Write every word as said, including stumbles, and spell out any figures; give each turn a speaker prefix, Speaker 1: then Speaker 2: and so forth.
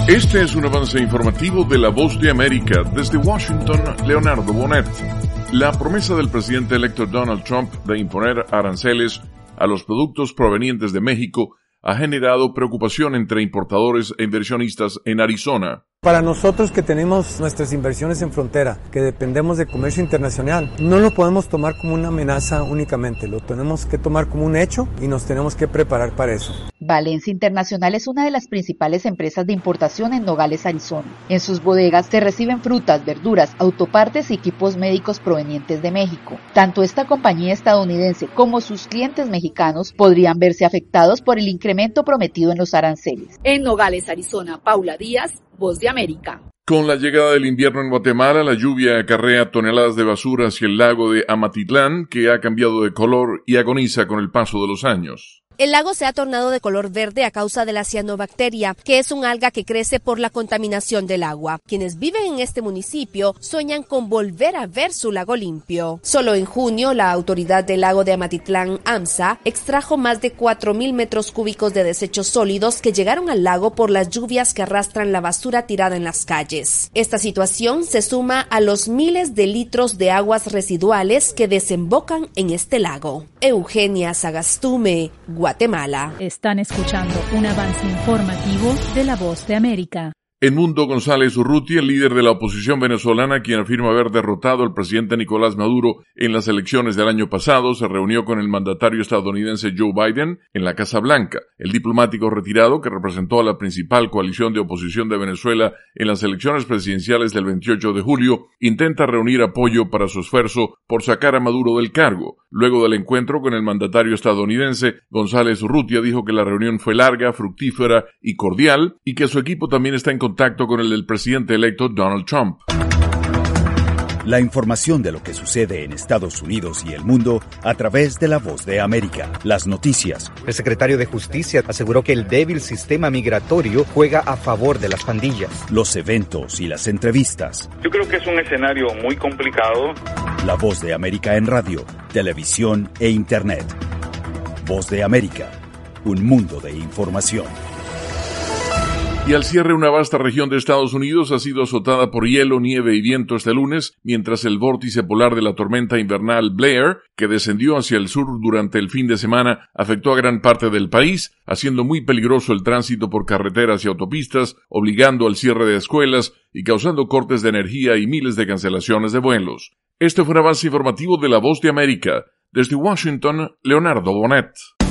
Speaker 1: Este es un avance informativo de La Voz de América. Desde Washington, Leonardo Bonet. La promesa del presidente electo Donald Trump de imponer aranceles a los productos provenientes de México ha generado preocupación entre importadores e inversionistas en Arizona.
Speaker 2: Para nosotros que tenemos nuestras inversiones en frontera, que dependemos de comercio internacional, no lo podemos tomar como una amenaza únicamente, lo tenemos que tomar como un hecho y nos tenemos que preparar para eso.
Speaker 3: Valencia Internacional es una de las principales empresas de importación en Nogales, Arizona. En sus bodegas se reciben frutas, verduras, autopartes y equipos médicos provenientes de México. Tanto esta compañía estadounidense como sus clientes mexicanos podrían verse afectados por el incremento prometido en los aranceles. En Nogales, Arizona, Paula Díaz, Voz de América.
Speaker 1: Con la llegada del invierno en Guatemala, la lluvia acarrea toneladas de basura hacia el lago de Amatitlán, que ha cambiado de color y agoniza con el paso de los años.
Speaker 4: El lago se ha tornado de color verde a causa de la cianobacteria, que es un alga que crece por la contaminación del agua. Quienes viven en este municipio sueñan con volver a ver su lago limpio. Solo en junio, la autoridad del lago de Amatitlán, AMSA, extrajo más de cuatro mil metros cúbicos de desechos sólidos que llegaron al lago por las lluvias que arrastran la basura tirada en las calles. Esta situación se suma a los miles de litros de aguas residuales que desembocan en este lago. Eugenia Sagastume, Guatemala.
Speaker 5: Están escuchando un avance informativo de La Voz de América.
Speaker 1: Edmundo González Urrutia, el líder de la oposición venezolana, quien afirma haber derrotado al presidente Nicolás Maduro en las elecciones del año pasado, se reunió con el mandatario estadounidense Joe Biden en la Casa Blanca. El diplomático retirado, que representó a la principal coalición de oposición de Venezuela en las elecciones presidenciales del veintiocho de julio, intenta reunir apoyo para su esfuerzo por sacar a Maduro del cargo. Luego del encuentro con el mandatario estadounidense, González Urrutia dijo que la reunión fue larga, fructífera y cordial, y que su equipo también está en contacto con el del presidente electo Donald Trump.
Speaker 6: La información de lo que sucede en Estados Unidos y el mundo a través de La Voz de América. Las noticias.
Speaker 7: El secretario de Justicia aseguró que el débil sistema migratorio juega a favor de las pandillas.
Speaker 6: Los eventos y las entrevistas.
Speaker 8: Yo creo que es un escenario muy complicado.
Speaker 6: La Voz de América en radio, televisión e internet. Voz de América, un mundo de información.
Speaker 1: Y al cierre, una vasta región de Estados Unidos ha sido azotada por hielo, nieve y viento este lunes, mientras el vórtice polar de la tormenta invernal Blair, que descendió hacia el sur durante el fin de semana, afectó a gran parte del país, haciendo muy peligroso el tránsito por carreteras y autopistas, obligando al cierre de escuelas y causando cortes de energía y miles de cancelaciones de vuelos. Este fue un avance informativo de La Voz de América. Desde Washington, Leonardo Bonet.